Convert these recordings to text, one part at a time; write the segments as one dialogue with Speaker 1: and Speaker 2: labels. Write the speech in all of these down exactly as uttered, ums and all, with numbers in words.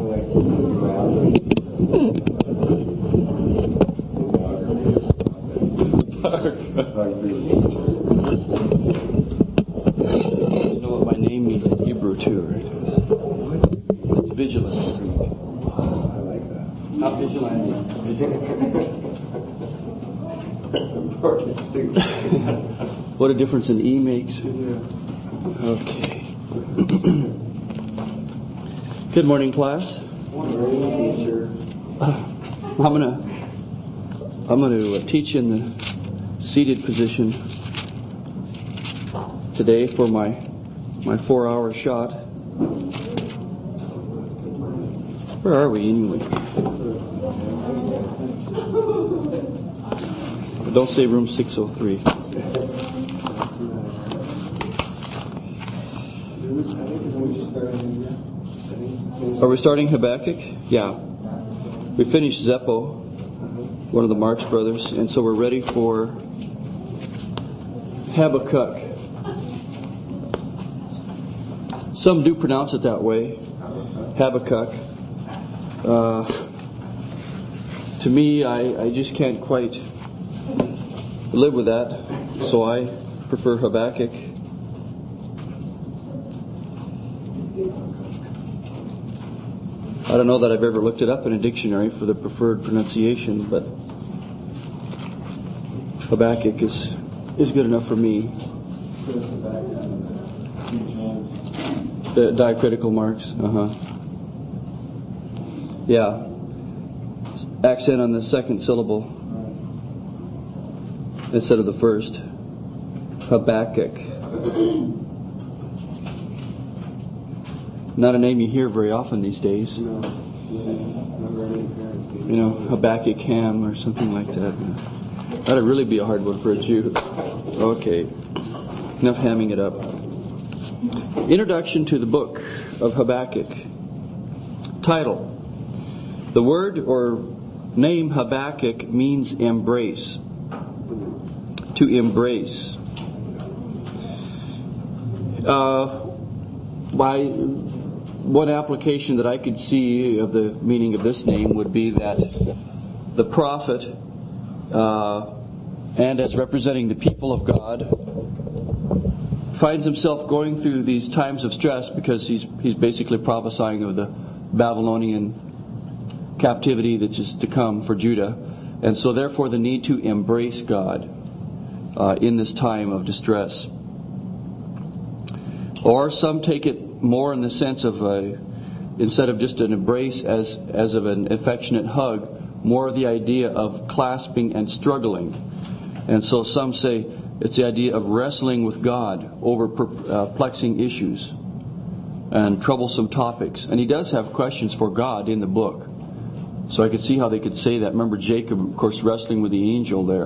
Speaker 1: You know what my name means in Hebrew too, right? It's vigilant. I like that. Not vigilante. What a difference an E makes. Okay. Good morning, class.
Speaker 2: Morning, teacher.
Speaker 1: I'm gonna I'm gonna teach in the seated position today for my my four-hour shot. Where are we anyway? Don't say room six oh three. Are we starting Habakkuk? Yeah. We finished Zeppo, one of the Marx brothers, and so we're ready for Habakkuk. Some do pronounce it that way, Habakkuk. Uh, to me, I, I just can't quite live with that, so I prefer Habakkuk. I don't know that I've ever looked it up in a dictionary for the preferred pronunciation, but Habakkuk is is good enough for me. The diacritical marks, uh-huh. Yeah. Accent on the second syllable instead of the first. Habakkuk. Not a name you hear very often these days. You know, Habakkuk Ham or something like that. That'd really be a hard one for a Jew. Okay. Enough hamming it up. Introduction to the book of Habakkuk. Title. The word or name Habakkuk means embrace. To embrace. Uh, by one application that I could see of the meaning of this name would be that the prophet, uh, and as representing the people of God, finds himself going through these times of stress because he's he's basically prophesying of the Babylonian captivity that's just to come for Judah, and so therefore the need to embrace God uh, in this time of distress. Or some take it more in the sense of a, instead of just an embrace as as of an affectionate hug, more the idea of clasping and struggling. And so some say it's the idea of wrestling with God over perplexing issues and troublesome topics. And he does have questions for God in the book. So I could see how they could say that. Remember Jacob, of course, wrestling with the angel there.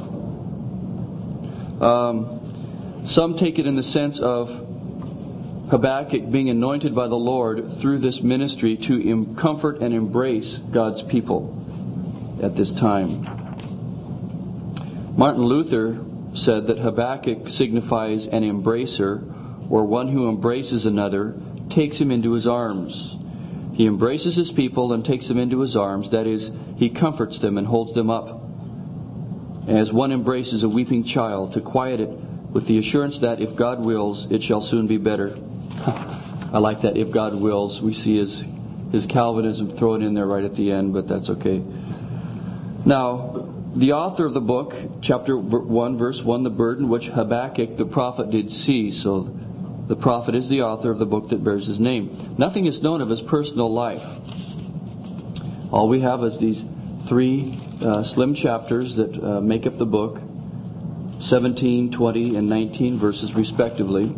Speaker 1: Um, some take it in the sense of Habakkuk being anointed by the Lord through this ministry to em- comfort and embrace God's people at this time. Martin Luther said that Habakkuk signifies an embracer, or one who embraces another, takes him into his arms. He embraces his people and takes them into his arms. That is, he comforts them and holds them up, as one embraces a weeping child, to quiet it with the assurance that if God wills, it shall soon be better. I like that, if God wills. We see his, his Calvinism thrown in there right at the end, but that's okay. Now, the author of the book, chapter one, verse one, the burden which Habakkuk the prophet did see. So the prophet is the author of the book that bears his name. Nothing is known of his personal life. All we have is these three uh, slim chapters that uh, make up the book, seventeen, twenty, and nineteen verses respectively.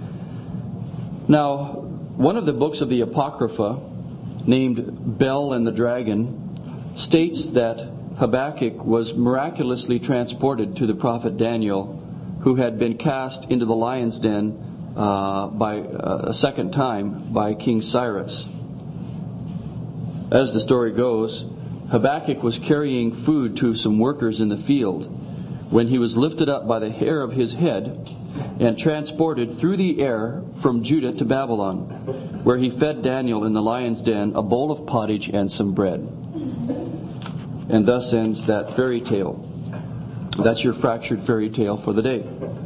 Speaker 1: Now, one of the books of the Apocrypha, named Bel and the Dragon, states that Habakkuk was miraculously transported to the prophet Daniel, who had been cast into the lion's den uh, by uh, a second time by King Cyrus. As the story goes, Habakkuk was carrying food to some workers in the field when he was lifted up by the hair of his head and transported through the air from Judah to Babylon. where he fed Daniel in the lion's den a bowl of pottage and some bread. And thus ends that fairy tale. That's your fractured fairy tale for the day.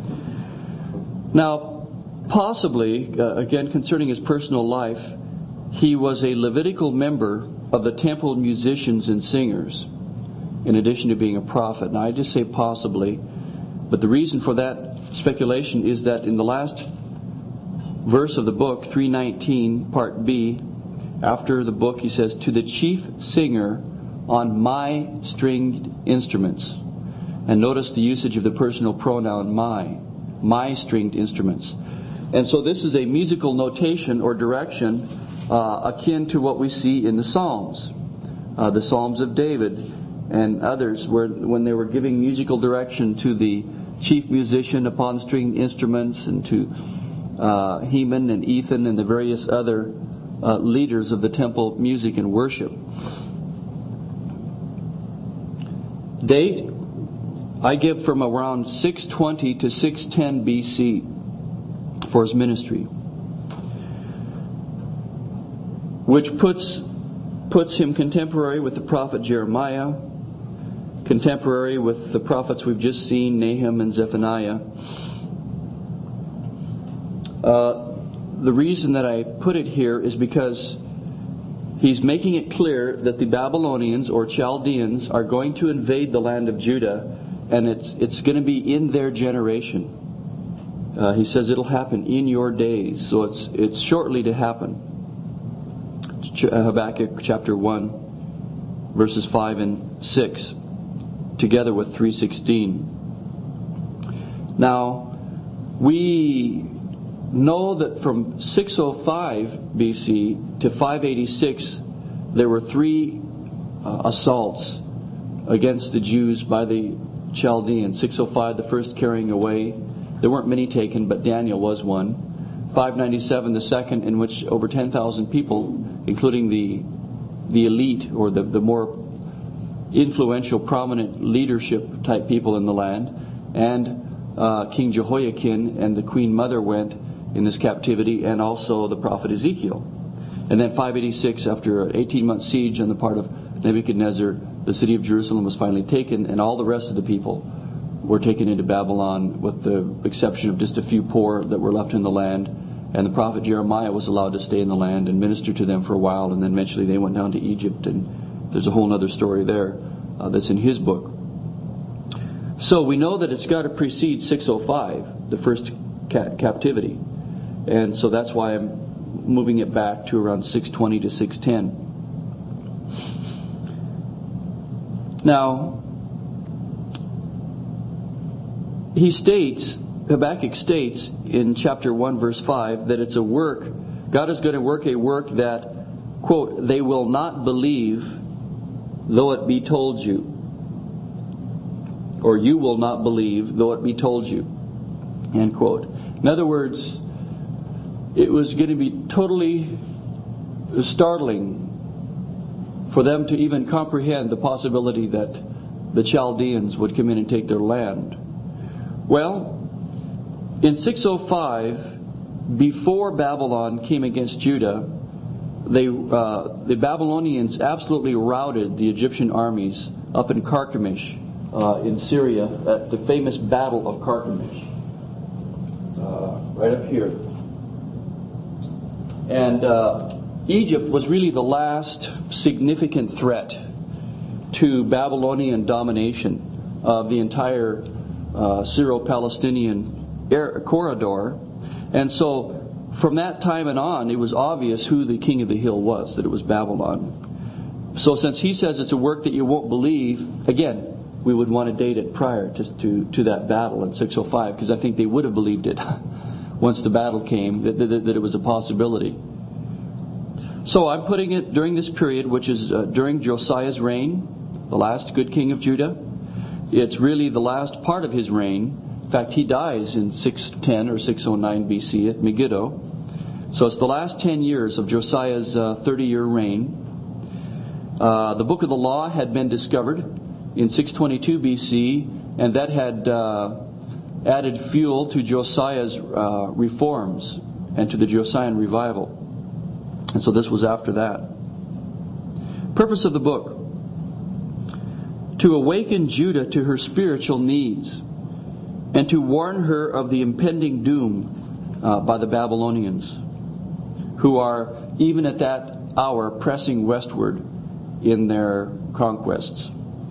Speaker 1: Now, possibly, uh, again concerning his personal life, he was a Levitical member of the temple musicians and singers, in addition to being a prophet. Now, I just say possibly, but the reason for that speculation is that in the last verse of the book, three nineteen, part B, after the book, he says, "To the chief singer on my stringed instruments." And notice the usage of the personal pronoun my, my stringed instruments. And so this is a musical notation or direction uh, akin to what we see in the Psalms, uh, the Psalms of David and others, where when they were giving musical direction to the chief musician upon stringed instruments, and to uh, Heman and Ethan and the various other uh, leaders of the temple music and worship. Date, I give from around six twenty to six ten B C for his ministry, which puts puts him contemporary with the prophet Jeremiah, contemporary with the prophets we've just seen, Nahum and Zephaniah. Uh, the reason that I put it here is because he's making it clear that the Babylonians or Chaldeans are going to invade the land of Judah, and it's it's going to be in their generation. Uh, he says it'll happen in your days, so it's it's shortly to happen. Habakkuk chapter one, verses five and six, together with three sixteen. Now, we know that from six oh five B C to five eighty-six, there were three uh, assaults against the Jews by the Chaldeans. six oh five, the first carrying away. There weren't many taken, but Daniel was one. five ninety-seven, the second, in which over ten thousand people, including the the elite or the, the more influential, prominent leadership type people in the land, and uh, King Jehoiakim and the Queen Mother went in this captivity, and also the prophet Ezekiel. And then five eighty-six, after an eighteen-month siege on the part of Nebuchadnezzar, the city of Jerusalem was finally taken, and all the rest of the people were taken into Babylon, with the exception of just a few poor that were left in the land. And the prophet Jeremiah was allowed to stay in the land and minister to them for a while, and then eventually they went down to Egypt, and there's a whole other story there uh, that's in his book. So we know that it's got to precede six oh five, the first ca- captivity. And so that's why I'm moving it back to around six twenty to six ten. Now, he states, Habakkuk states in chapter one, verse five, that it's a work, God is going to work a work that, quote, they will not believe though it be told you. Or you will not believe though it be told you. End quote. In other words, it was going to be totally startling for them to even comprehend the possibility that the Chaldeans would come in and take their land. Well, in six oh five, before Babylon came against Judah, they, uh, the Babylonians absolutely routed the Egyptian armies up in Carchemish uh, in Syria at the famous Battle of Carchemish. Uh, right up here. And uh, Egypt was really the last significant threat to Babylonian domination of the entire uh, Syro-Palestinian air, corridor. And so from that time and on, it was obvious who the king of the hill was, that it was Babylon. So since he says it's a work that you won't believe, again, we would want to date it prior to, to, to that battle in six oh five, because I think they would have believed it once the battle came, that, that, that it was a possibility. So I'm putting it during this period, which is uh, during Josiah's reign, the last good king of Judah. It's really the last part of his reign. In fact, he dies in six ten or six oh nine B C at Megiddo. So it's the last ten years of Josiah's uh, thirty-year reign. Uh, the book of the law had been discovered in six twenty-two B C, and that had uh, added fuel to Josiah's uh, reforms and to the Josiah revival. And so this was after that. Purpose of the book: to awaken Judah to her spiritual needs and to warn her of the impending doom uh, by the Babylonians, who are, even at that hour, pressing westward in their conquests.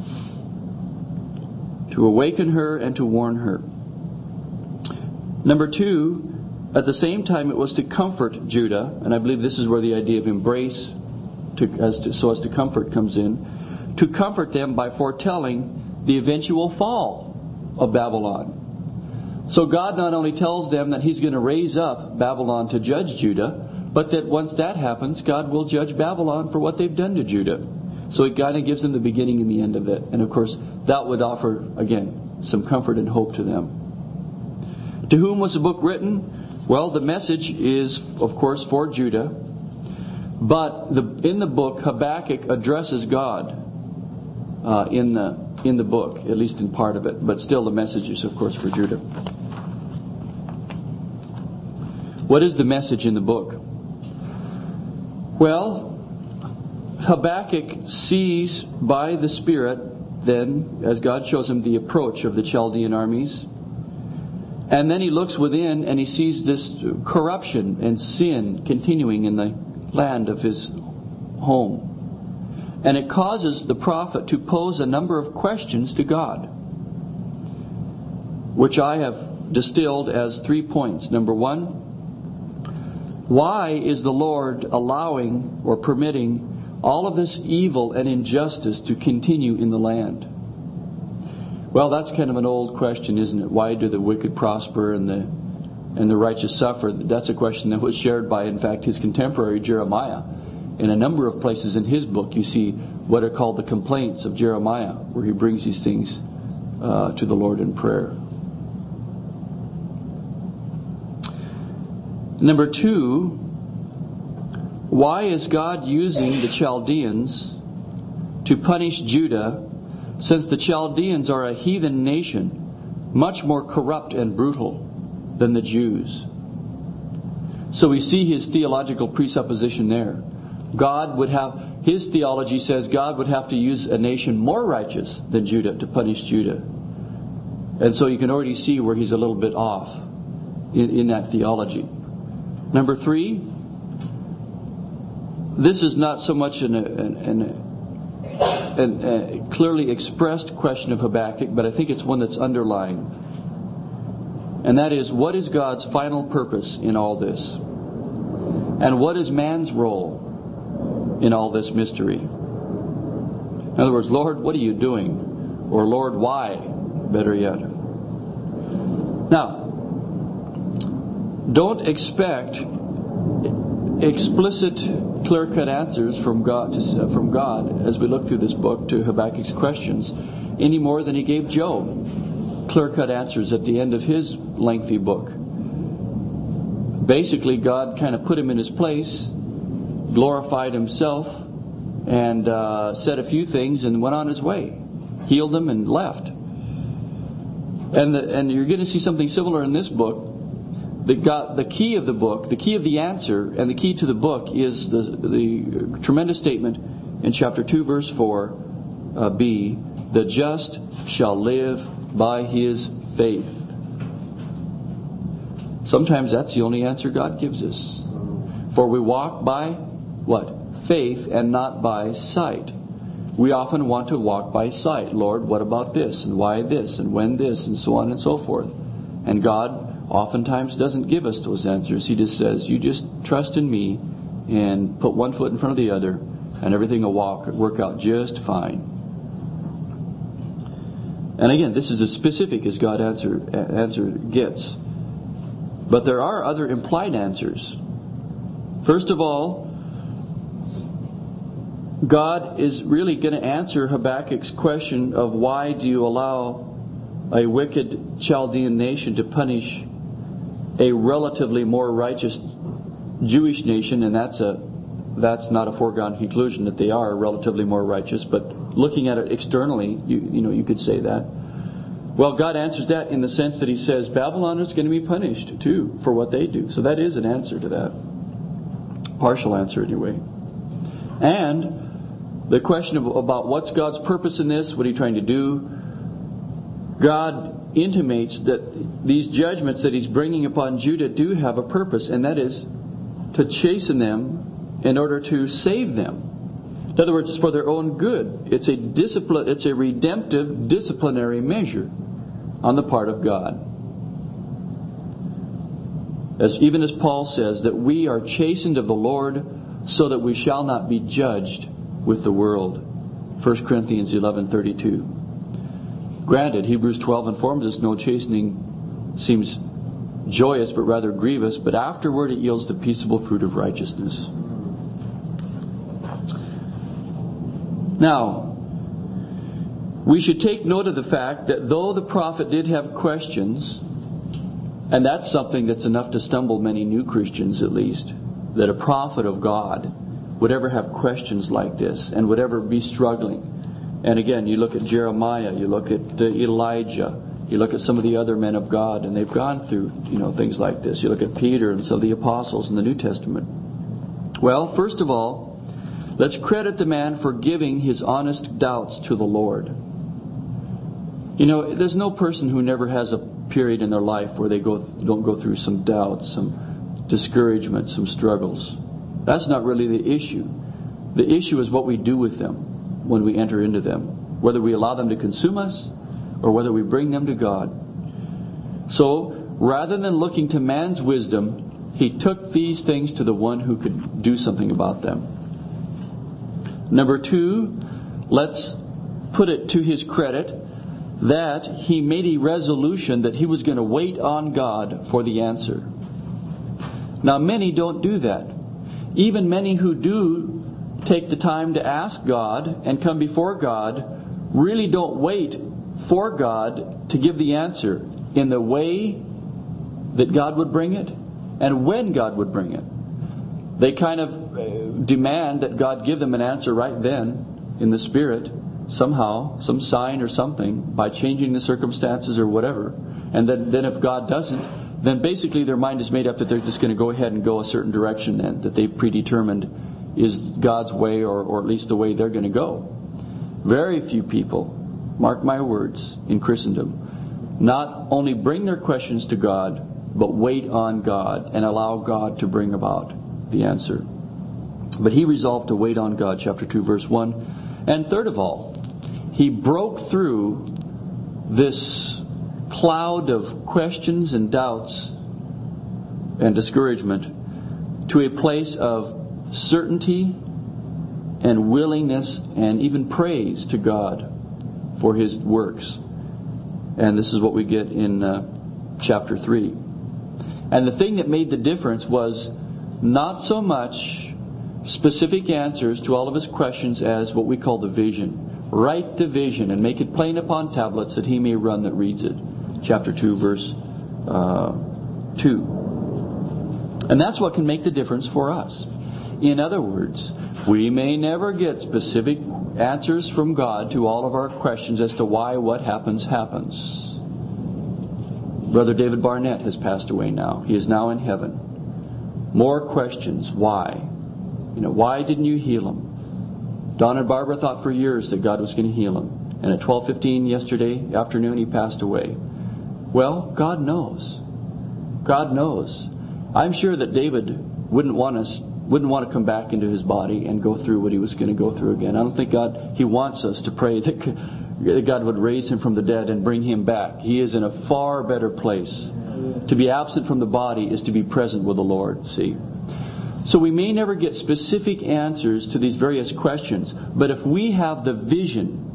Speaker 1: To awaken her and to warn her. Number two, at the same time it was to comfort Judah, and I believe this is where the idea of embrace to, as to, so as to comfort comes in, to comfort them by foretelling the eventual fall of Babylon. So God not only tells them that He's going to raise up Babylon to judge Judah, but that once that happens, God will judge Babylon for what they've done to Judah. So it kind of gives them the beginning and the end of it. And of course, that would offer, again, some comfort and hope to them. To whom was the book written? Well, the message is, of course, for Judah. But the, in the book, Habakkuk addresses God uh, in the in the book, at least in part of it. But still, the message is, of course, for Judah. What is the message in the book? Well, Habakkuk sees by the Spirit, then, as God shows him, the approach of the Chaldean armies. And then he looks within and he sees this corruption and sin continuing in the land of his home. And it causes the prophet to pose a number of questions to God, which I have distilled as three points. Number one, why is the Lord allowing or permitting all of this evil and injustice to continue in the land? Well, that's kind of an old question, isn't it? Why do the wicked prosper and the and the righteous suffer? That's a question that was shared by, in fact, his contemporary Jeremiah. In a number of places in his book, you see what are called the complaints of Jeremiah, where he brings these things uh, to the Lord in prayer. Number two, why is God using the Chaldeans to punish Judah, since the Chaldeans are a heathen nation, much more corrupt and brutal than the Jews? So we see his theological presupposition there. God would have, his theology says God would have to use a nation more righteous than Judah to punish Judah. And so you can already see where he's a little bit off in, in that theology. Number three, this is not so much an, an, an, an, a clearly expressed question of Habakkuk, but I think it's one that's underlying. And that is, what is God's final purpose in all this? And what is man's role in all this mystery? In other words, Lord, what are you doing? Or Lord, why? Better yet. Now, don't expect explicit, clear-cut answers from God to, from God as we look through this book to Habakkuk's questions, any more than He gave Job clear-cut answers at the end of his lengthy book. Basically, God kind of put him in his place, glorified Himself, and uh, said a few things and went on His way, healed him and left. And the, and you're going to see something similar in this book. The, God, the key of the book, the key of the answer, and the key to the book is the, the tremendous statement in chapter two, verse four, uh, B, the just shall live by his faith. Sometimes that's the only answer God gives us. For we walk by, what? Faith and not by sight. We often want to walk by sight. Lord, what about this? And why this? And when this? And so on and so forth. And God oftentimes doesn't give us those answers. He just says, you just trust in me and put one foot in front of the other and everything will walk, work out just fine. And again, this is as specific as God answer, answer gets. But there are other implied answers. First of all, God is really going to answer Habakkuk's question of why do you allow a wicked Chaldean nation to punish a relatively more righteous Jewish nation, and that's a that's not a foregone conclusion that they are relatively more righteous, but looking at it externally, you, you know, you could say that. Well, God answers that in the sense that He says Babylon is going to be punished too for what they do. So that is an answer to that. partial answer anyway. And the question of, about what's God's purpose in this, what are you trying to do? God intimates that these judgments that He's bringing upon Judah do have a purpose, and that is to chasten them in order to save them. In other words, it's for their own good. It's a discipline. It's a redemptive disciplinary measure on the part of God. As even as Paul says, that we are chastened of the Lord so that we shall not be judged with the world. First Corinthians eleven thirty-two. Granted, Hebrews twelve informs us no chastening seems joyous but rather grievous, but afterward it yields the peaceable fruit of righteousness. Now, we should take note of the fact that though the prophet did have questions, and that's something that's enough to stumble many new Christians at least, that a prophet of God would ever have questions like this and would ever be struggling. And again, you look at Jeremiah, you look at uh, Elijah, you look at some of the other men of God, and they've gone through, you know, things like this. You look at Peter and some of the apostles in the New Testament. Well, first of all, let's credit the man for giving his honest doubts to the Lord. You know, there's no person who never has a period in their life where they go don't go through some doubts, some discouragement, some struggles. That's not really the issue. The issue is what we do with them when we enter into them, whether we allow them to consume us or whether we bring them to God. So, rather than looking to man's wisdom, he took these things to the one who could do something about them. Number two, let's put it to his credit that he made a resolution that he was going to wait on God for the answer. Now, many don't do that. Even many who do take the time to ask God and come before God really don't wait for God to give the answer in the way that God would bring it and when God would bring it. They kind of demand that God give them an answer right then in the Spirit, somehow, some sign or something, by changing the circumstances or whatever. And then, then if God doesn't, then basically their mind is made up that they're just going to go ahead and go a certain direction then, that they've predetermined is God's way, or, or at least the way they're going to go. Very few people, mark my words, in Christendom, not only bring their questions to God, but wait on God and allow God to bring about the answer. But he resolved to wait on God, chapter two, verse one. And third of all, he broke through this cloud of questions and doubts and discouragement to a place of certainty and willingness and even praise to God for His works. And this is what we get in uh, chapter three. And the thing that made the difference was not so much specific answers to all of his questions as what we call the vision. Write the vision and make it plain upon tablets that he may run that reads it. Chapter two, verse uh, two. And that's what can make the difference for us. In other words, we may never get specific answers from God to all of our questions as to why what happens, happens. Brother David Barnett has passed away now. He is now in heaven. More questions. Why? You know, why didn't you heal him? Don and Barbara thought for years that God was going to heal him. And at twelve fifteen yesterday afternoon, he passed away. Well, God knows. God knows. I'm sure that David wouldn't want us wouldn't want to come back into his body and go through what he was going to go through again. I don't think God, He wants us to pray that God would raise him from the dead and bring him back. He is in a far better place. To be absent from the body is to be present with the Lord, see. So we may never get specific answers to these various questions, but if we have the vision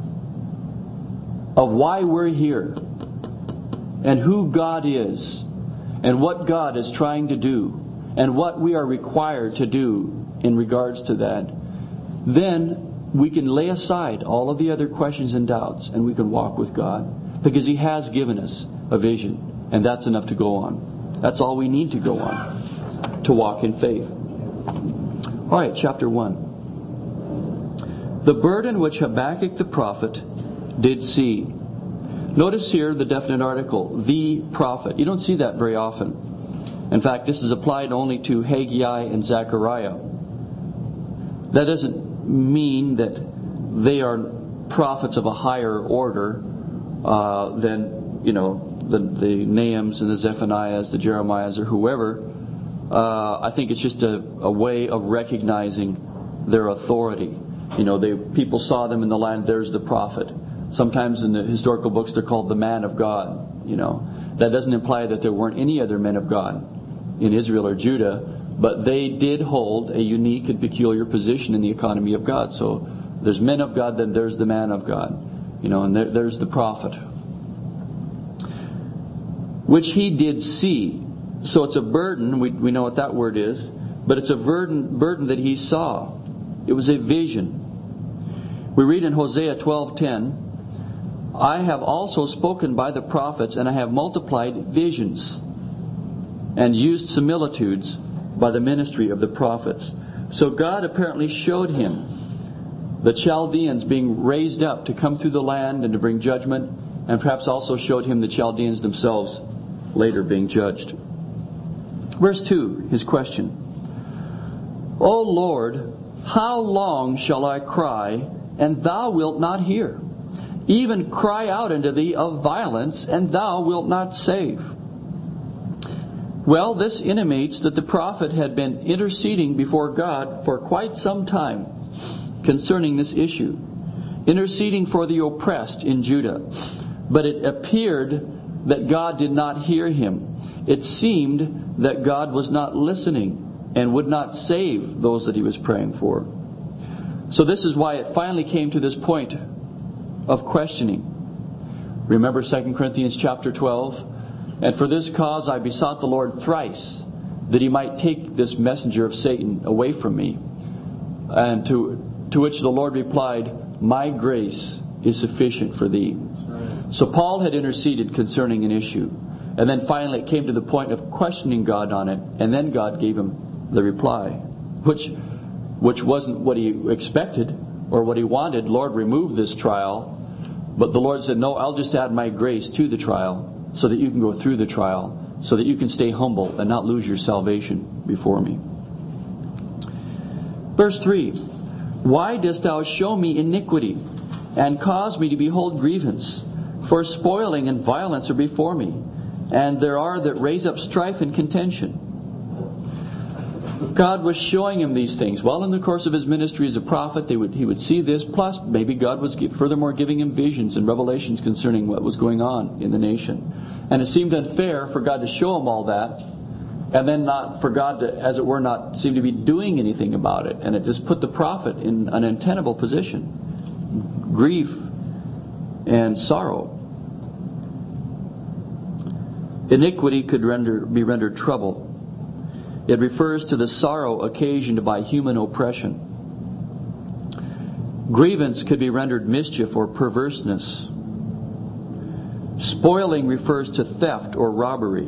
Speaker 1: of why we're here and who God is and what God is trying to do and what we are required to do in regards to that, then we can lay aside all of the other questions and doubts and we can walk with God, because He has given us a vision, and that's enough to go on. That's all we need to go on to walk in faith. All right, chapter one. The burden which Habakkuk the prophet did see. Notice here the definite article, the prophet. You don't see that very often. In fact, this is applied only to Haggai and Zechariah. That doesn't mean that they are prophets of a higher order uh, than, you know, the, the Nahums and the Zephaniahs, the Jeremiahs, or whoever. Uh, I think it's just a, a way of recognizing their authority. You know, they people saw them in the land. There's the prophet. Sometimes in the historical books they're called the man of God. You know, that doesn't imply that there weren't any other men of God in Israel or Judah, but they did hold a unique and peculiar position in the economy of God. So there's men of God, then there's the man of God. You know, and there, there's the prophet, which he did see. So it's a burden. We we know what that word is, but it's a burden burden that he saw. It was a vision. We read in Hosea twelve ten, I have also spoken by the prophets, and I have multiplied visions and used similitudes by the ministry of the prophets. So God apparently showed him the Chaldeans being raised up to come through the land and to bring judgment, and perhaps also showed him the Chaldeans themselves later being judged. Verse two, his question. O Lord, how long shall I cry, and thou wilt not hear? Even cry out unto thee of violence, and thou wilt not save. Well, this intimates that the prophet had been interceding before God for quite some time concerning this issue, interceding for the oppressed in Judah. But it appeared that God did not hear him. It seemed that God was not listening and would not save those that he was praying for. So this is why it finally came to this point of questioning. Remember Second Corinthians chapter twelve? And for this cause I besought the Lord thrice, that he might take this messenger of Satan away from me. And to, to which the Lord replied, my grace is sufficient for thee. So Paul had interceded concerning an issue. And then finally it came to the point of questioning God on it. And then God gave him the reply, which which wasn't what he expected or what he wanted. Lord, remove this trial. But the Lord said, no, I'll just add my grace to the trial so that you can go through the trial, so that you can stay humble and not lose your salvation before me. Verse three, why dost thou show me iniquity and cause me to behold grievance? For spoiling and violence are before me, and there are that raise up strife and contention. God was showing him these things. Well, in the course of his ministry as a prophet, they would, he would see this. Plus, maybe God was furthermore giving him visions and revelations concerning what was going on in the nation. And it seemed unfair for God to show him all that, and then not for God to, as it were, not seem to be doing anything about it. And it just put the prophet in an untenable position. Grief and sorrow. Iniquity could render, be rendered trouble. It refers to the sorrow occasioned by human oppression. Grievance could be rendered mischief or perverseness. Spoiling refers to theft or robbery.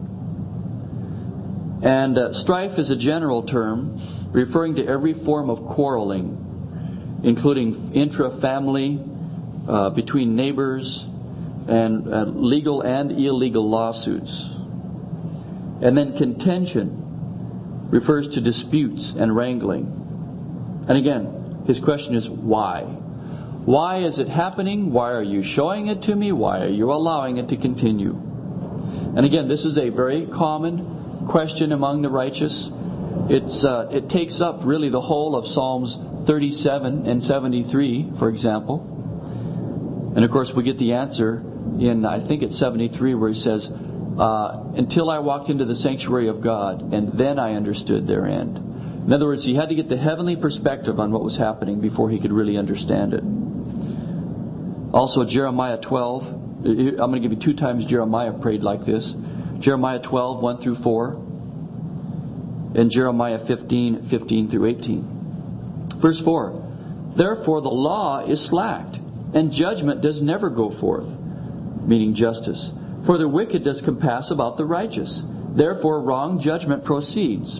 Speaker 1: And uh, strife is a general term referring to every form of quarreling, including intra-family, uh, between neighbors, and uh, legal and illegal lawsuits. And then contention refers to disputes and wrangling. And again, his question is why? Why is it happening? Why are you showing it to me? Why are you allowing it to continue? And again, this is a very common question among the righteous. It's uh, it takes up really the whole of Psalms thirty-seven and seventy-three, for example. And of course, we get the answer in, I think it's seventy-three, where he says, uh, until I walked into the sanctuary of God, and then I understood their end. In other words, he had to get the heavenly perspective on what was happening before he could really understand it. Also, Jeremiah twelve. I'm going to give you two times Jeremiah prayed like this. Jeremiah twelve, one through four. And Jeremiah fifteen, fifteen through eighteen. Verse four. Therefore the law is slacked, and judgment does never go forth, meaning justice. For the wicked does compass about the righteous. Therefore wrong judgment proceeds.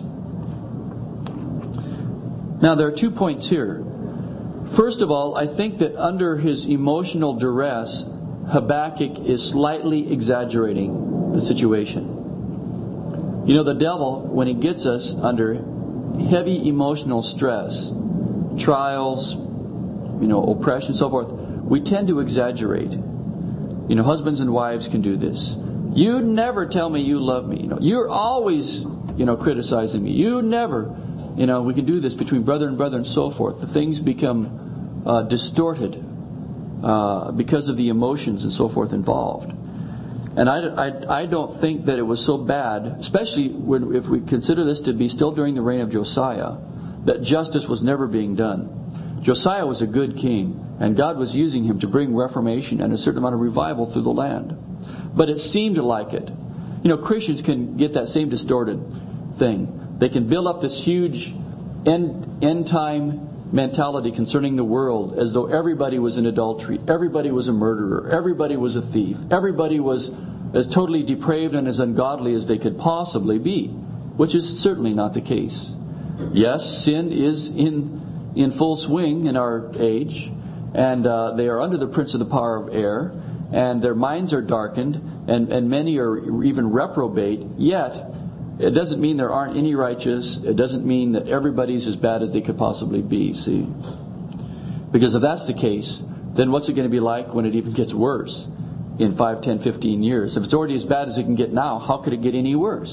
Speaker 1: Now there are two points here. First of all, I think that under his emotional duress, Habakkuk is slightly exaggerating the situation. You know, the devil, when he gets us under heavy emotional stress, trials, you know, oppression, so forth, we tend to exaggerate. You know, husbands and wives can do this. You never tell me you love me. You know, you're always, you know, criticizing me. You never, you know, we can do this between brother and brother and so forth. The things become uh, distorted uh, because of the emotions and so forth involved. And I, I, I don't think that it was so bad, especially when, if we consider this to be still during the reign of Josiah, that justice was never being done. Josiah was a good king, and God was using him to bring reformation and a certain amount of revival through the land. But it seemed like it. You know, Christians can get that same distorted thing. They can build up this huge end, end time mentality concerning the world as though everybody was in adultery, everybody was a murderer, everybody was a thief, everybody was as totally depraved and as ungodly as they could possibly be, which is certainly not the case. Yes, sin is in in full swing in our age, and uh, they are under the prince of the power of air, and their minds are darkened, and, and many are even reprobate, yet it doesn't mean there aren't any righteous. It doesn't mean that everybody's as bad as they could possibly be, see? Because if that's the case, then what's it going to be like when it even gets worse in five, ten, fifteen years? If it's already as bad as it can get now, how could it get any worse?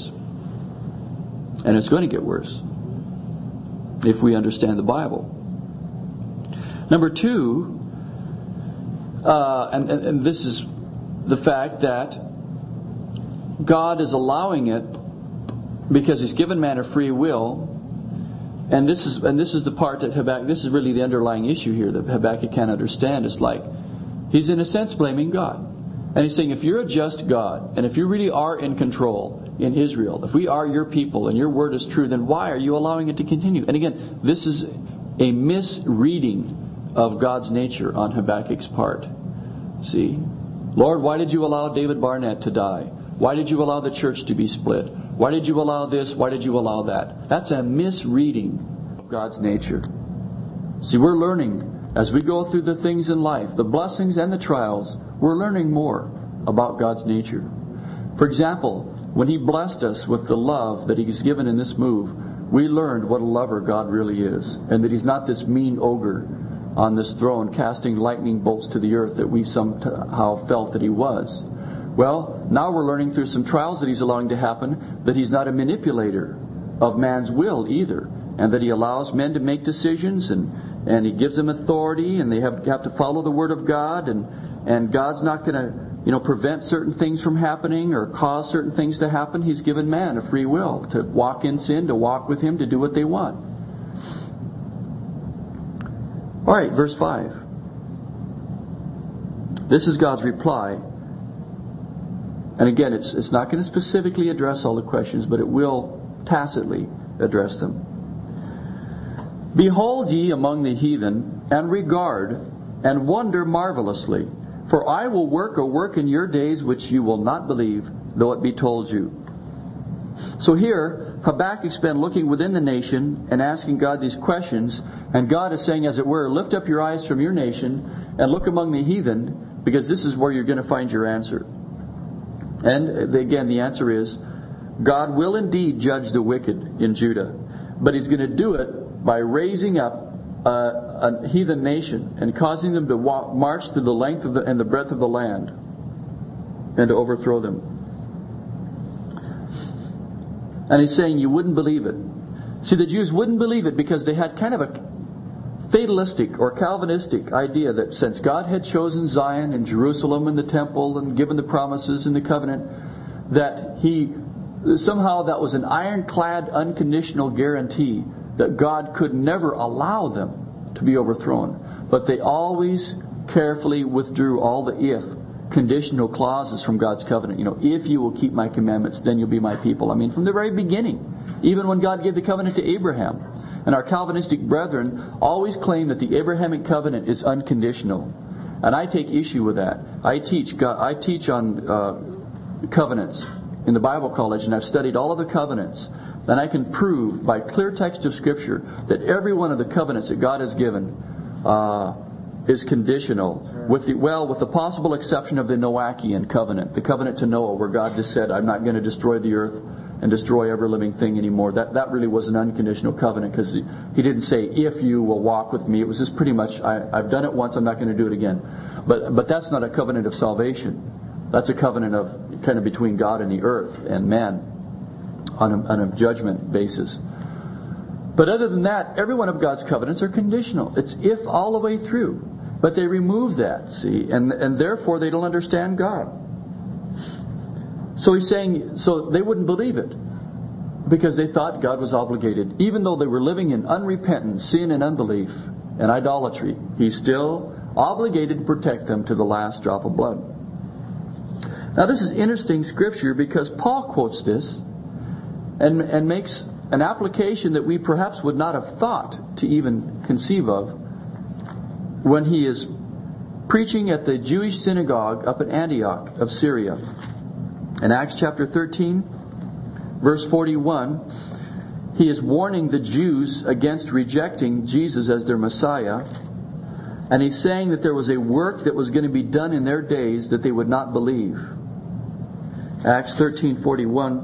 Speaker 1: And it's going to get worse if we understand the Bible. Number two, uh, and, and, and this is the fact that God is allowing it because He's given man a free will, and this is and this is the part that Habakkuk, this is really the underlying issue here that Habakkuk can't understand. It's like he's in a sense blaming God, and he's saying, if you're a just God, and if you really are in control in Israel, if we are your people and your word is true, then why are you allowing it to continue? And again, this is a misreading of God's nature on Habakkuk's part. See, Lord, why did you allow David Barnett to die? Why did you allow the church to be split? Why did you allow this? Why did you allow that? That's a misreading of God's nature. See, we're learning as we go through the things in life, the blessings and the trials, we're learning more about God's nature. For example, when He blessed us with the love that He's given in this move, we learned what a lover God really is, and that He's not this mean ogre on this throne casting lightning bolts to the earth that we somehow felt that He was. Well, now we're learning through some trials that He's allowing to happen that He's not a manipulator of man's will either, and that He allows men to make decisions, and, and He gives them authority, and they have, have to follow the Word of God, and, and God's not going to, you know, prevent certain things from happening or cause certain things to happen. He's given man a free will to walk in sin, to walk with Him, to do what they want. All right, verse five. This is God's reply. And again, it's it's not going to specifically address all the questions, but it will tacitly address them. Behold ye among the heathen, and regard, and wonder marvelously. For I will work a work in your days which you will not believe, though it be told you. So here, Habakkuk's been looking within the nation and asking God these questions, and God is saying, as it were, lift up your eyes from your nation and look among the heathen, because this is where you're going to find your answer. And again, the answer is, God will indeed judge the wicked in Judah, but He's going to do it by raising up a, a heathen nation and causing them to walk, march through the length of the, and the breadth of the land and to overthrow them. And He's saying you wouldn't believe it. See, the Jews wouldn't believe it because they had kind of a fatalistic or Calvinistic idea that since God had chosen Zion and Jerusalem and the temple and given the promises in the covenant, that He somehow that was an ironclad, unconditional guarantee that God could never allow them to be overthrown. But they always carefully withdrew all the if conditional clauses from God's covenant. You know, if you will keep my commandments, then you'll be my people. I mean, from the very beginning, even when God gave the covenant to Abraham. And our Calvinistic brethren always claim that the Abrahamic covenant is unconditional. And I take issue with that. I teach God, I teach on uh, covenants in the Bible college, and I've studied all of the covenants. And I can prove by clear text of Scripture that every one of the covenants that God has given uh, is conditional. With the, well, with the possible exception of the Noachian covenant, the covenant to Noah, where God just said, I'm not going to destroy the earth and destroy every living thing anymore. That that really was an unconditional covenant, because he, he didn't say, if you will walk with me. It was just pretty much, I, I've done it once, I'm not going to do it again. But but that's not a covenant of salvation. That's a covenant of kind of between God and the earth and man on a, on a judgment basis. But other than that, every one of God's covenants are conditional. It's if all the way through. But they remove that, see, and and therefore they don't understand God. So he's saying, so they wouldn't believe it, because they thought God was obligated. Even though they were living in unrepentant sin and unbelief and idolatry, He's still obligated to protect them to the last drop of blood. Now this is interesting scripture, because Paul quotes this and, and makes an application that we perhaps would not have thought to even conceive of when he is preaching at the Jewish synagogue up in Antioch of Syria. In Acts chapter thirteen, verse forty-one, he is warning the Jews against rejecting Jesus as their Messiah. And he's saying that there was a work that was going to be done in their days that they would not believe. Acts thirteen forty-one.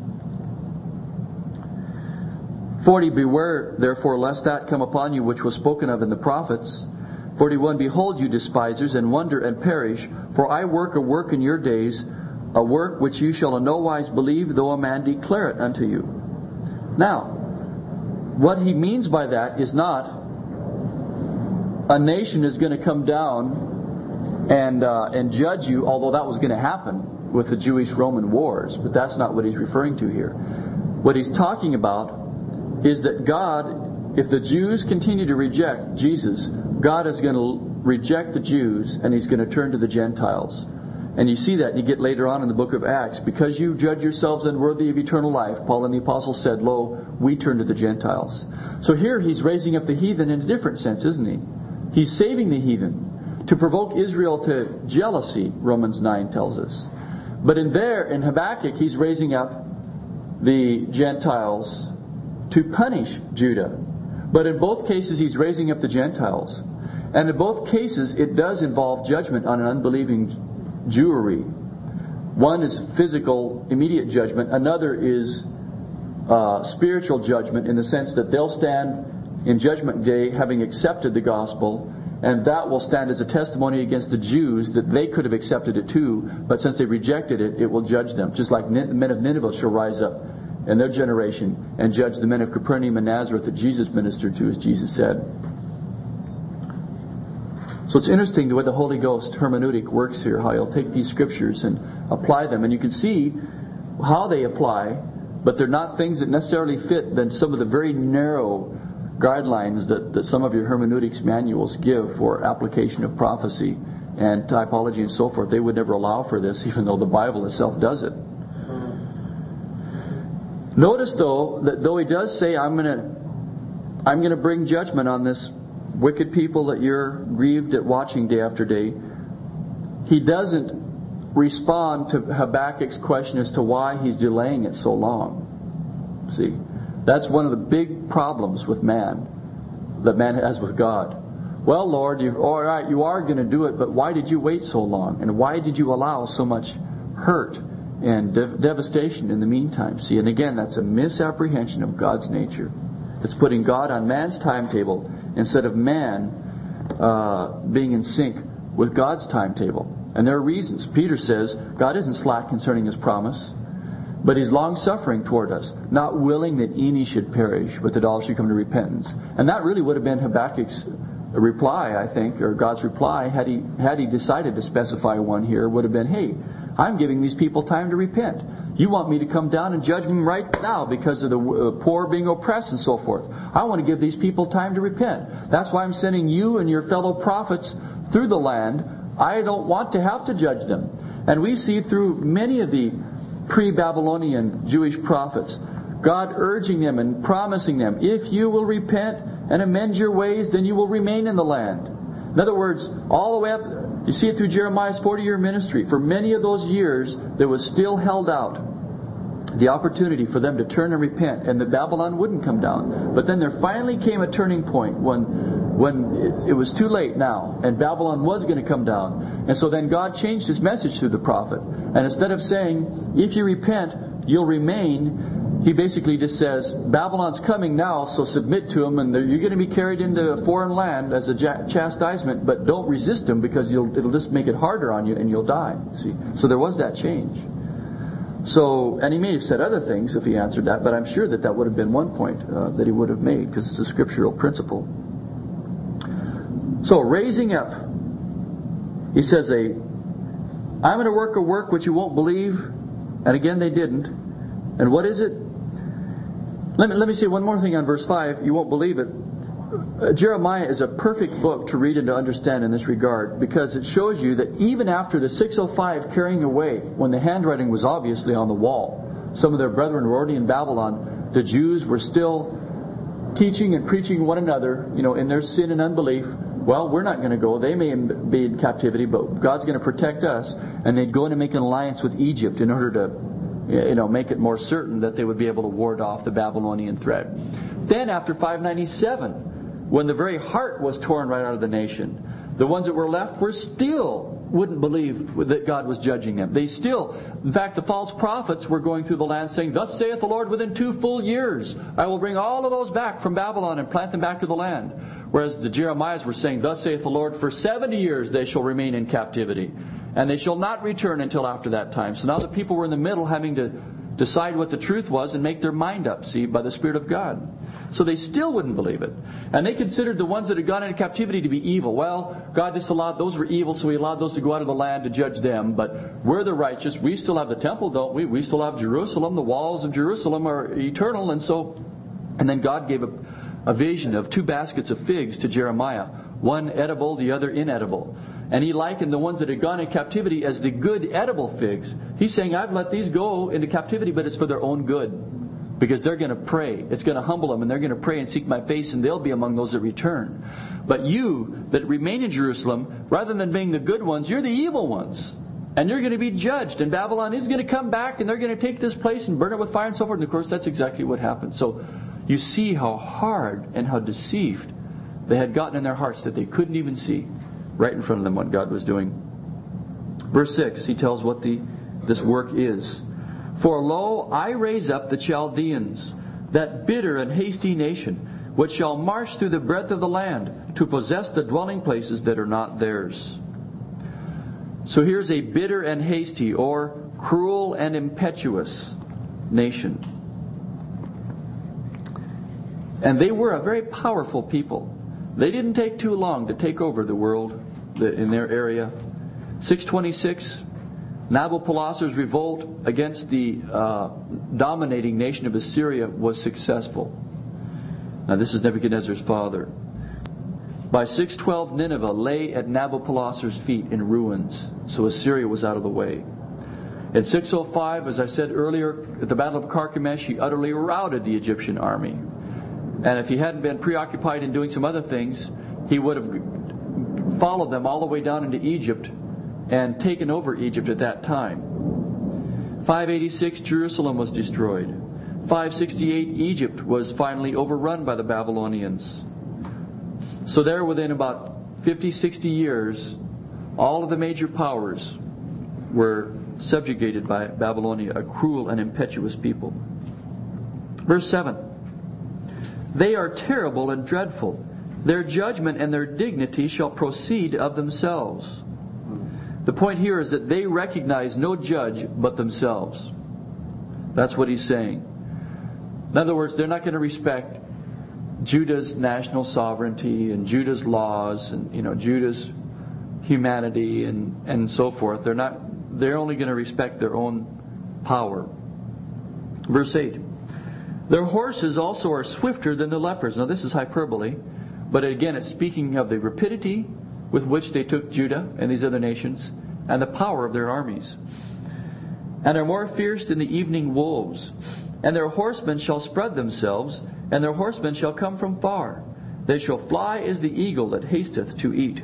Speaker 1: forty, beware therefore lest that come upon you which was spoken of in the prophets. forty-one, behold, you despisers, and wonder and perish, for I work a work in your days, a work which you shall in no wise believe, though a man declare it unto you. Now, what he means by that is not a nation is going to come down and uh, and judge you, although that was going to happen with the Jewish-Roman wars. But that's not what he's referring to here. What he's talking about is that God, if the Jews continue to reject Jesus, God is going to reject the Jews, and He's going to turn to the Gentiles. And you see that, you get later on in the book of Acts. Because you judge yourselves unworthy of eternal life, Paul and the apostles said, lo, we turn to the Gentiles. So here he's raising up the heathen in a different sense, isn't he? He's saving the heathen to provoke Israel to jealousy, Romans nine tells us. But in there, in Habakkuk, he's raising up the Gentiles to punish Judah. But in both cases, he's raising up the Gentiles. And in both cases, it does involve judgment on an unbelieving Jewry. One is physical, immediate judgment. Another is uh, spiritual judgment, in the sense that they'll stand in Judgment Day having accepted the gospel, and that will stand as a testimony against the Jews that they could have accepted it too, but since they rejected it, it will judge them. Just like the men of Nineveh shall rise up in their generation and judge the men of Capernaum and Nazareth that Jesus ministered to, as Jesus said. So it's interesting the way the Holy Ghost hermeneutic works here, how He'll take these scriptures and apply them. And you can see how they apply, but they're not things that necessarily fit than some of the very narrow guidelines that, that some of your hermeneutics manuals give for application of prophecy and typology and so forth. They would never allow for this, even though the Bible itself does it. Notice, though, that though He does say, I'm going to I'm going to bring judgment on this wicked people that you're grieved at watching day after day, He doesn't respond to Habakkuk's question as to why he's delaying it so long. See, that's one of the big problems with man, that man has with God. Well, Lord, you've, all right, you are going to do it, but why did you wait so long? And why did you allow so much hurt and dev- devastation in the meantime? See, and again, that's a misapprehension of God's nature. It's putting God on man's timetable instead of man uh, being in sync with God's timetable. And there are reasons. Peter says God isn't slack concerning His promise, but He's long-suffering toward us, not willing that any should perish, but that all should come to repentance. And that really would have been Habakkuk's reply, I think, or God's reply, had he had he decided to specify one here, would have been, hey, I'm giving these people time to repent. You want me to come down and judge them right now because of the uh, poor being oppressed and so forth. I want to give these people time to repent. That's why I'm sending you and your fellow prophets through the land. I don't want to have to judge them. And we see through many of the pre-Babylonian Jewish prophets, God urging them and promising them, if you will repent and amend your ways, then you will remain in the land. In other words, all the way up, you see it through Jeremiah's forty-year ministry. For many of those years, there was still held out the opportunity for them to turn and repent, and that Babylon wouldn't come down. But then there finally came a turning point when when it was too late now, and Babylon was going to come down. And so then God changed His message through the prophet. And instead of saying, if you repent, you'll remain. He basically just says, Babylon's coming now, so submit to him, and you're going to be carried into a foreign land as a chastisement, but don't resist him, because you'll, it'll just make it harder on you and you'll die. See, so there was that change. So, and he may have said other things if he answered that, but I'm sure that that would have been one point uh, that he would have made, because it's a scriptural principle. So, raising up. He says, "A, I'm going to work a work which you won't believe." And again, they didn't. And what is it? Let me, let me say one more thing on verse five. You won't believe it. Uh, Jeremiah is a perfect book to read and to understand in this regard, because it shows you that even after the six oh five carrying away, when the handwriting was obviously on the wall, some of their brethren were already in Babylon, the Jews were still teaching and preaching one another, you know, in their sin and unbelief. Well, we're not going to go. They may be in captivity, but God's going to protect us. And they'd go in and make an alliance with Egypt in order to, you know, make it more certain that they would be able to ward off the Babylonian threat. Then after five ninety-seven, when the very heart was torn right out of the nation, the ones that were left were still wouldn't believe that God was judging them. They still, in fact, the false prophets were going through the land saying, "Thus saith the Lord, within two full years I will bring all of those back from Babylon and plant them back to the land." Whereas the Jeremiahs were saying, "Thus saith the Lord, for seventy years they shall remain in captivity, and they shall not return until after that time." So now the people were in the middle, having to decide what the truth was and make their mind up, see, by the Spirit of God. So they still wouldn't believe it. And they considered the ones that had gone into captivity to be evil. Well, God just allowed those were evil, so He allowed those to go out of the land to judge them. But we're the righteous. We still have the temple, don't we? We still have Jerusalem. The walls of Jerusalem are eternal. And so, and then God gave a, a vision of two baskets of figs to Jeremiah. One edible, the other inedible. And he likened the ones that had gone into captivity as the good edible figs. He's saying, I've let these go into captivity, but it's for their own good. Because they're going to pray. It's going to humble them, and they're going to pray and seek my face, and they'll be among those that return. But you that remain in Jerusalem, rather than being the good ones, you're the evil ones. And you're going to be judged. And Babylon is going to come back, and they're going to take this place and burn it with fire and so forth. And of course, that's exactly what happened. So you see how hard and how deceived they had gotten in their hearts that they couldn't even see right in front of them what God was doing. Verse six, he tells what the this work is. "For lo, I raise up the Chaldeans, that bitter and hasty nation, which shall march through the breadth of the land, to possess the dwelling places that are not theirs." So here's a bitter and hasty, or cruel and impetuous nation. And they were a very powerful people. They didn't take too long to take over the world in their area. six twenty-six, Nabopolassar's revolt against the uh, dominating nation of Assyria was successful. Now this is Nebuchadnezzar's father. By six twelve, Nineveh lay at Nabopolassar's feet in ruins, so Assyria was out of the way. At six oh five, as I said earlier, at the Battle of Carchemish, he utterly routed the Egyptian army. And if he hadn't been preoccupied in doing some other things, he would have followed them all the way down into Egypt and taken over Egypt at that time. five eighty-six, Jerusalem was destroyed. five sixty-eight, Egypt was finally overrun by the Babylonians. So there, within about fifty, sixty years, all of the major powers were subjugated by Babylonia, a cruel and impetuous people. Verse seven, "They are terrible and dreadful. Their judgment and their dignity shall proceed of themselves." The point here is that they recognize no judge but themselves. That's what he's saying. In other words, they're not going to respect Judah's national sovereignty and Judah's laws and, you know, Judah's humanity and, and so forth. They're not. They're only going to respect their own power. Verse eight. "Their horses also are swifter than the lepers." Now this is hyperbole, but again it's speaking of the rapidity with which they took Judah and these other nations, and the power of their armies. "And are more fierce than the evening wolves. And their horsemen shall spread themselves, and their horsemen shall come from far. They shall fly as the eagle that hasteth to eat."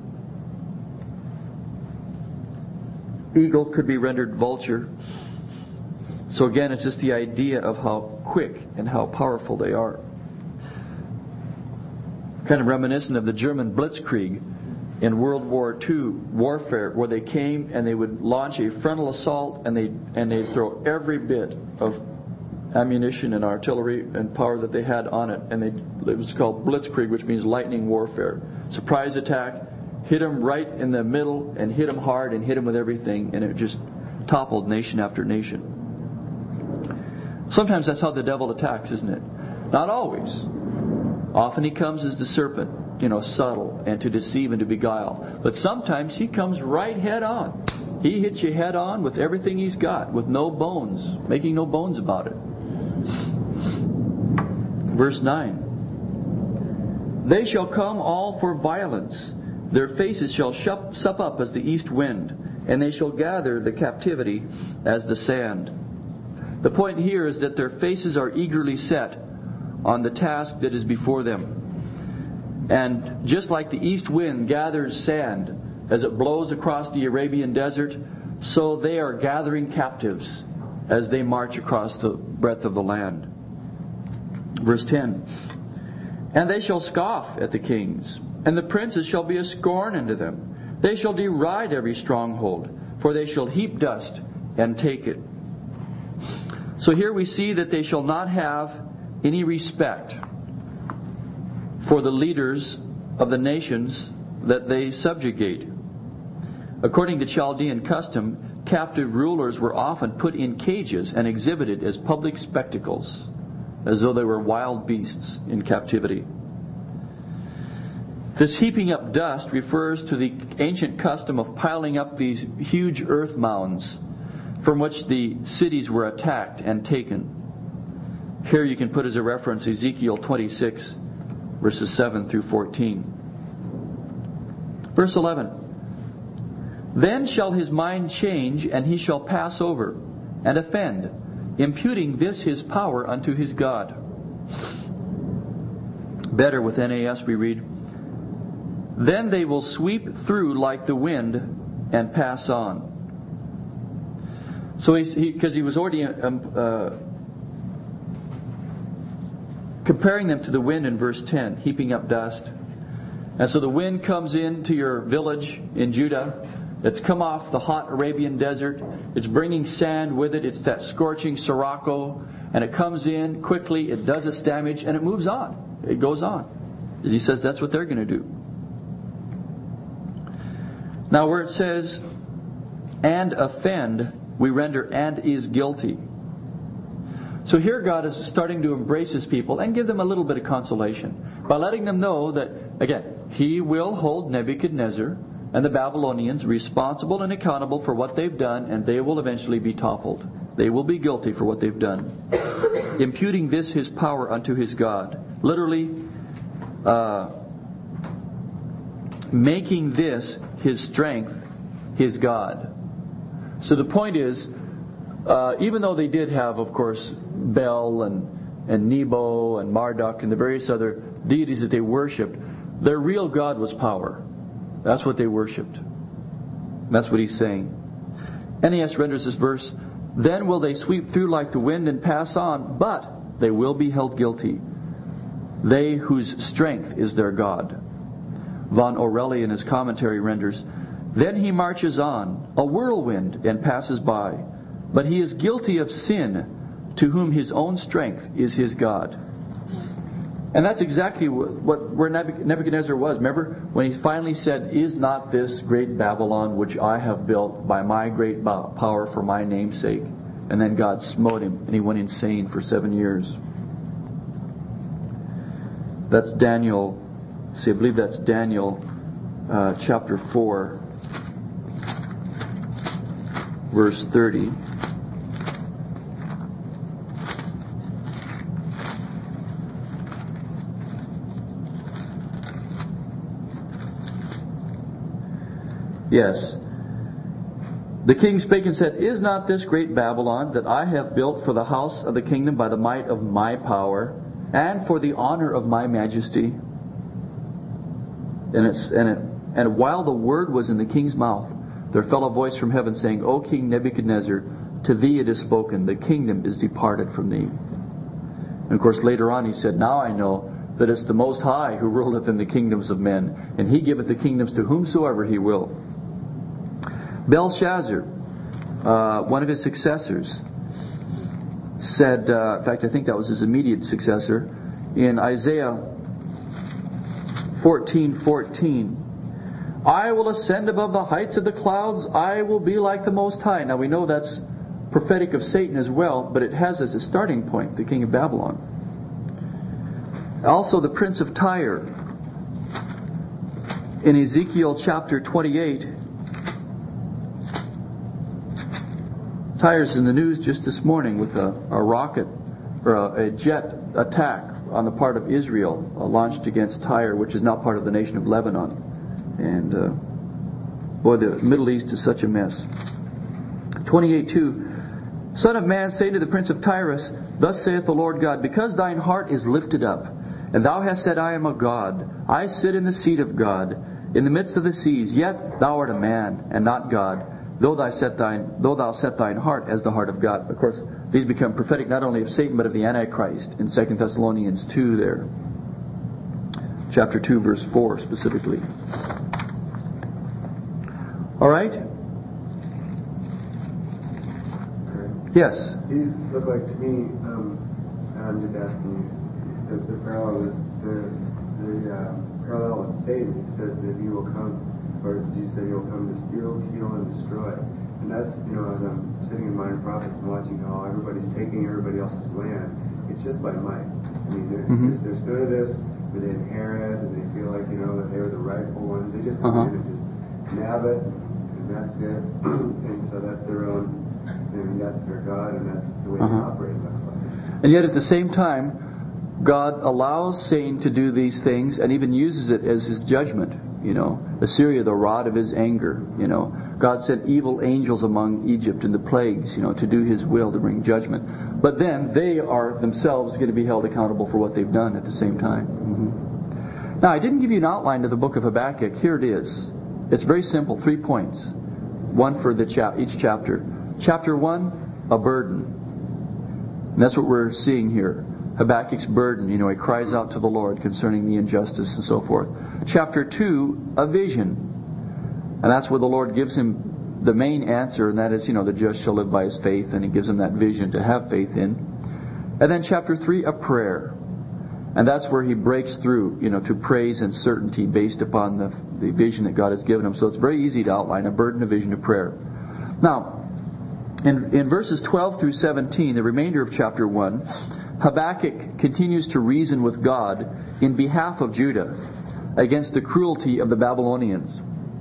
Speaker 1: Eagle could be rendered vulture. So again, it's just the idea of how quick and how powerful they are. Kind of reminiscent of the German Blitzkrieg in World War Two warfare, where they came and they would launch a frontal assault and they and they'd throw every bit of ammunition and artillery and power that they had on it, and they it was called blitzkrieg, which means lightning warfare. Surprise attack, hit them right in the middle and hit them hard and hit them with everything, and it just toppled nation after nation. Sometimes that's how the devil attacks, isn't it? Not always. Often he comes as the serpent, you know, subtle and to deceive and to beguile. But sometimes he comes right head on. He hits you head on with everything he's got, with no bones, making no bones about it. Verse nine. They shall come all for violence. Their faces shall sup up as the east wind, and they shall gather the captivity as the sand. The point here is that their faces are eagerly set on the task that is before them. And just like the east wind gathers sand as it blows across the Arabian desert, so they are gathering captives as they march across the breadth of the land. Verse ten. And they shall scoff at the kings, and the princes shall be a scorn unto them. They shall deride every stronghold, for they shall heap dust and take it. So here we see that they shall not have any respect for the leaders of the nations that they subjugate. According to Chaldean custom, captive rulers were often put in cages and exhibited as public spectacles, as though they were wild beasts in captivity. This heaping up dust refers to the ancient custom of piling up these huge earth mounds from which the cities were attacked and taken. Here you can put as a reference Ezekiel twenty-six, verses seven through fourteen. Verse eleven. Then shall his mind change, and he shall pass over and offend, imputing this his power unto his God. Better with N A S we read, then they will sweep through like the wind and pass on. So he's, he, because he was already um, uh, comparing them to the wind in verse ten, heaping up dust. And so the wind comes into your village in Judah. It's come off the hot Arabian desert. It's bringing sand with it. It's that scorching Sirocco. And it comes in quickly. It does its damage. And it moves on. It goes on. And he says that's what they're going to do. Now where it says, and offend, we render and is guilty. So here God is starting to embrace His people and give them a little bit of consolation by letting them know that, again, He will hold Nebuchadnezzar and the Babylonians responsible and accountable for what they've done, and they will eventually be toppled. They will be guilty for what they've done. Imputing this His power unto His God. Literally, uh, making this His strength His God. So the point is, uh, even though they did have, of course, Bel and, and Nebo and Marduk and the various other deities that they worshipped, their real God was power. That's what they worshipped. That's what he's saying. N A S renders this verse, then will they sweep through like the wind and pass on, but they will be held guilty. They whose strength is their God. Von Orelli in his commentary renders, then he marches on, a whirlwind, and passes by. But he is guilty of sin, to whom his own strength is his God. And that's exactly what where Nebuchadnezzar was. Remember when he finally said, is not this great Babylon which I have built by my great power for my name's sake? And then God smote him, and he went insane for seven years. That's Daniel. See, I believe that's Daniel uh, chapter four, verse thirty. Yes. The king spake and said, is not this great Babylon that I have built for the house of the kingdom by the might of my power, and for the honor of my majesty? And, it's, and, it, and while the word was in the king's mouth, there fell a voice from heaven saying, O King Nebuchadnezzar, to thee it is spoken, the kingdom is departed from thee. And of course later on he said, now I know that it's the Most High who ruleth in the kingdoms of men, and He giveth the kingdoms to whomsoever He will. Belshazzar, uh, one of his successors, said, uh, in fact I think that was his immediate successor, in Isaiah fourteen fourteen, I will ascend above the heights of the clouds, I will be like the Most High. Now we know that's prophetic of Satan as well, but it has as a starting point the king of Babylon. Also the prince of Tyre, in Ezekiel chapter twenty-eight. Tyre's in the news just this morning with a, a rocket or a, a jet attack on the part of Israel uh, launched against Tyre, which is now part of the nation of Lebanon. And uh, boy, the Middle East is such a mess. twenty-eight two, Son of man, say to the prince of Tyrus, thus saith the Lord God, because thine heart is lifted up, and thou hast said, I am a God, I sit in the seat of God, in the midst of the seas, yet thou art a man, and not God, though thou set thine, though thou set thine heart as the heart of God. Of course, these become prophetic not only of Satan, but of the Antichrist in Second Thessalonians two there. Chapter two, verse four specifically. All right? Yes?
Speaker 2: These look like to me, um, and I'm just asking you, the, the parallel is the, the uh, parallel with Satan. He says that he will come, or Jesus said he will come to steal, kill, and destroy. And that's, you know, as I'm sitting in Minor Prophets and watching how everybody's taking everybody else's land, it's just by might. I mean, there, mm-hmm. there's, there's none of this where they inherit and they feel like, you know, that they're the rightful ones. They just come uh-huh. in and just nab it, and that's it. And so that's their own, and that's their God, and that's the way uh-huh. they operate, it looks like.
Speaker 1: And yet at the same time, God allows Satan to do these things and even uses it as His judgment. You know, Assyria, the rod of His anger. You know, God sent evil angels among Egypt and the plagues, you know, to do His will, to bring judgment. But then they are themselves going to be held accountable for what they've done at the same time. Mm-hmm. Now, I didn't give you an outline to the book of Habakkuk. Here it is. It's very simple, three points. One for the cha- each chapter. Chapter one, a burden. And that's what we're seeing here. Habakkuk's burden. You know, he cries out to the Lord concerning the injustice and so forth. Chapter two, a vision. And that's where the Lord gives him the main answer, and that is, you know, the just shall live by his faith, and He gives him that vision to have faith in. And then chapter three, a prayer. And that's where he breaks through, you know, to praise and certainty based upon the, the vision that God has given him. So it's very easy to outline a burden, a vision, a prayer. Now, in, in verses twelve through seventeen, the remainder of chapter one, Habakkuk continues to reason with God in behalf of Judah against the cruelty of the Babylonians.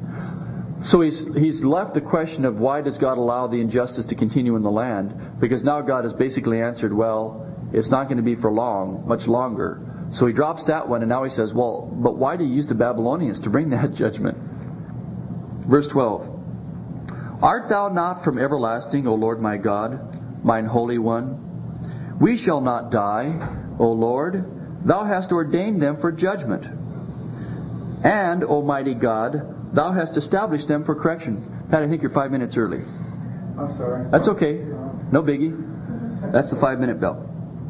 Speaker 1: So he's he's left the question of why does God allow the injustice to continue in the land? Because now God has basically answered, well, it's not going to be for long, much longer. So he drops that one, and now he says, well, but why do you use the Babylonians to bring that judgment? Verse twelve. Art thou not from everlasting, O Lord my God, mine Holy One? We shall not die, O Lord. Thou hast ordained them for judgment. And, Almighty God, Thou hast established them for correction. Pat, I think you're five minutes early.
Speaker 2: I'm sorry.
Speaker 1: That's okay. No biggie. That's the five minute bell.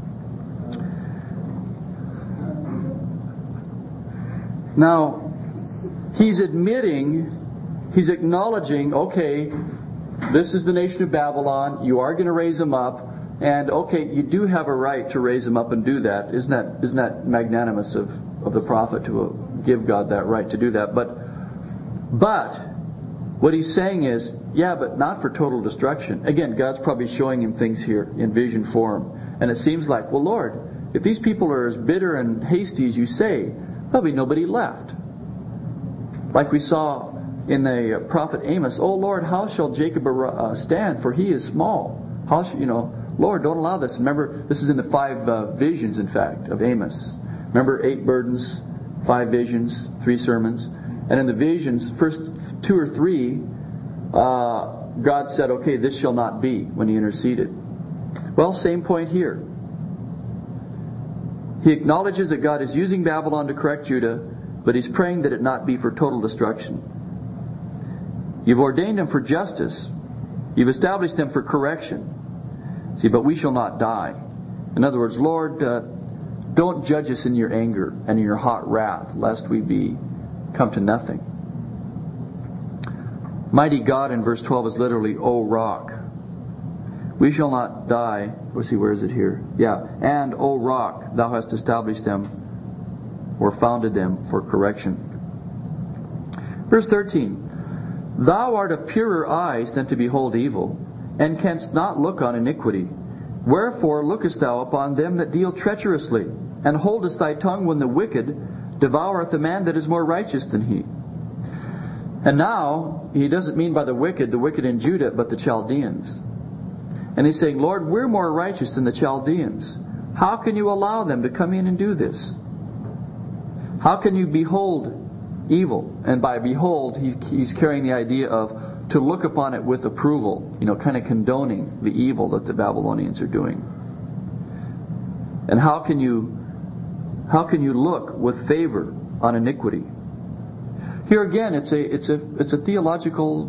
Speaker 1: Now, he's admitting, he's acknowledging, okay, this is the nation of Babylon. You are going to raise them up. And, okay, you do have a right to raise them up and do that. Isn't that, isn't that magnanimous of, of the prophet to uh, give God that right to do that? But But what he's saying is, yeah, but not for total destruction. Again, God's probably showing him things here in vision form. And it seems like, well, Lord, if these people are as bitter and hasty as you say, there'll be nobody left. Like we saw in the prophet Amos, oh Lord, how shall Jacob uh, stand? For he is small. How sh- you know, Lord, don't allow this. Remember, this is in the five uh, visions, in fact, of Amos. Remember, eight burdens, five visions, three sermons. And in the visions, first two or three, uh, God said, okay, this shall not be, when He interceded. Well, same point here. He acknowledges that God is using Babylon to correct Judah, but He's praying that it not be for total destruction. You've ordained them for justice. You've established them for correction. See, but we shall not die. In other words, Lord, uh, Don't judge us in your anger and in your hot wrath, lest we be come to nothing. Mighty God in verse twelve is literally, O rock. We shall not die. Let's see, where is it here? Yeah. And, O rock, thou hast established them or founded them for correction. Verse thirteen. Thou art of purer eyes than to behold evil, and canst not look on iniquity. Wherefore lookest thou upon them that deal treacherously, and holdest thy tongue when the wicked devoureth a man that is more righteous than he. And now, he doesn't mean by the wicked, the wicked in Judah, but the Chaldeans. And he's saying, Lord, we're more righteous than the Chaldeans. How can you allow them to come in and do this? How can you behold evil? And by behold, he, he's carrying the idea of to look upon it with approval, you know, kind of condoning the evil that the Babylonians are doing. And how can you how can you look with favor on iniquity? Here again, it's a it's a it's a theological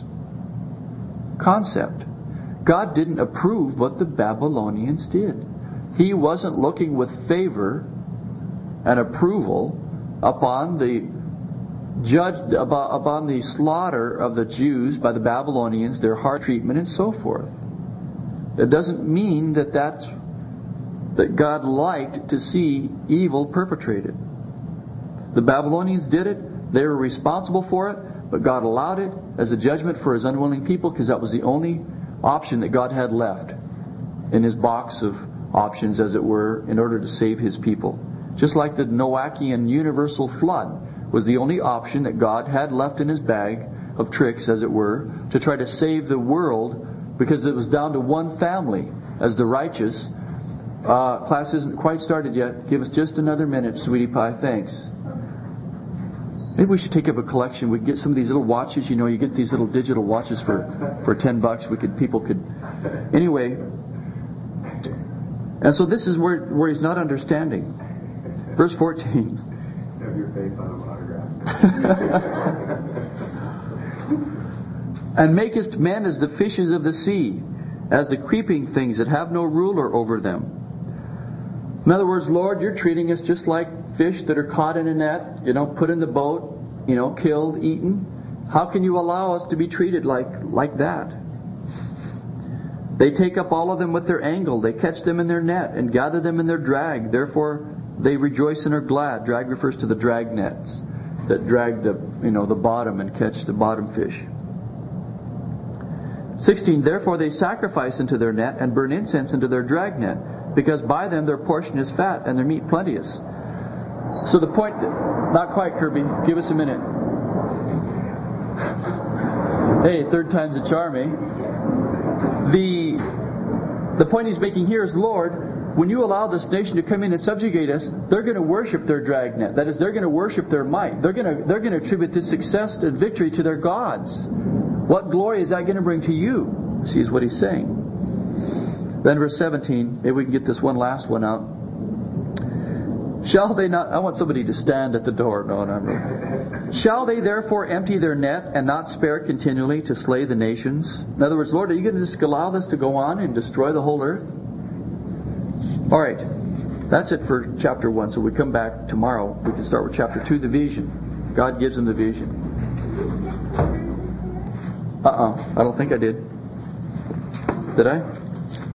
Speaker 1: misconcept. God didn't approve what the Babylonians did. He wasn't looking with favor and approval upon the judged upon the slaughter of the Jews by the Babylonians, their hard treatment, and so forth. It doesn't mean that that's that God liked to see evil perpetrated. The Babylonians did it; they were responsible for it, but God allowed it as a judgment for His unwilling people, because that was the only option that God had left in His box of options, as it were, in order to save His people. Just like the Noachian universal flood was the only option that God had left in His bag of tricks, as it were, to try to save the world, because it was down to one family as the righteous. Uh, class isn't quite started yet. Give us just another minute, sweetie pie. Thanks. Maybe we should take up a collection. We could get some of these little watches. You know, you get these little digital watches for, for ten bucks. We could people could anyway. And so this is where where he's not understanding. Verse fourteen.
Speaker 2: Have your face on an autograph.
Speaker 1: And makest men as the fishes of the sea, as the creeping things that have no ruler over them. In other words, Lord, you're treating us just like fish that are caught in a net, you know, put in the boat, you know, killed, eaten. How can you allow us to be treated like, like that? They take up all of them with their angle. They catch them in their net and gather them in their drag. Therefore, they rejoice and are glad. Drag refers to the drag nets that drag the, you know, the bottom and catch the bottom fish. sixteen. Therefore they sacrifice into their net and burn incense into their drag net, because by them their portion is fat and their meat plenteous. So the point, not quite, Kirby. Give us a minute. Hey, third time's a charm, eh? The the point he's making here is, Lord, when you allow this nation to come in and subjugate us, they're going to worship their dragnet. That is, they're going to worship their might. They're going to they're going to attribute this success and victory to their gods. What glory is that going to bring to you? See, is what he's saying. Then verse seventeen, maybe we can get this one last one out. Shall they not... I want somebody to stand at the door. No, no, no. Shall they therefore empty their net and not spare continually to slay the nations? In other words, Lord, are you going to just allow this to go on and destroy the whole earth? All right. That's it for chapter one. So we come back tomorrow. We can start with chapter two, the vision. God gives them the vision. Uh-uh. I don't think I did. Did I?